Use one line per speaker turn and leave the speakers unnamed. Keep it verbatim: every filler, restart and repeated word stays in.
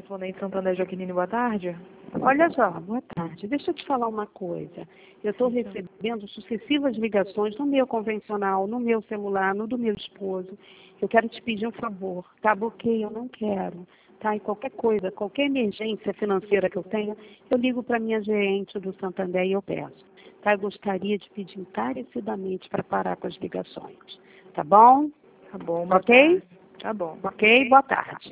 correspondente Santander Jaqueline, boa tarde.
Olha só, boa tarde. Deixa eu te falar uma coisa. Eu estou recebendo sucessivas ligações no meu convencional, no meu celular, no do meu esposo. Eu quero te pedir um favor, tá? Bloqueio, eu não quero. Tá? E qualquer coisa, qualquer emergência financeira que eu tenha, eu ligo para a minha gerente do Santander e eu peço. Tá? Eu gostaria de pedir encarecidamente para parar com as ligações. Tá bom?
Tá bom, boa
Ok?
tarde. Tá bom.
Ok? Boa tarde.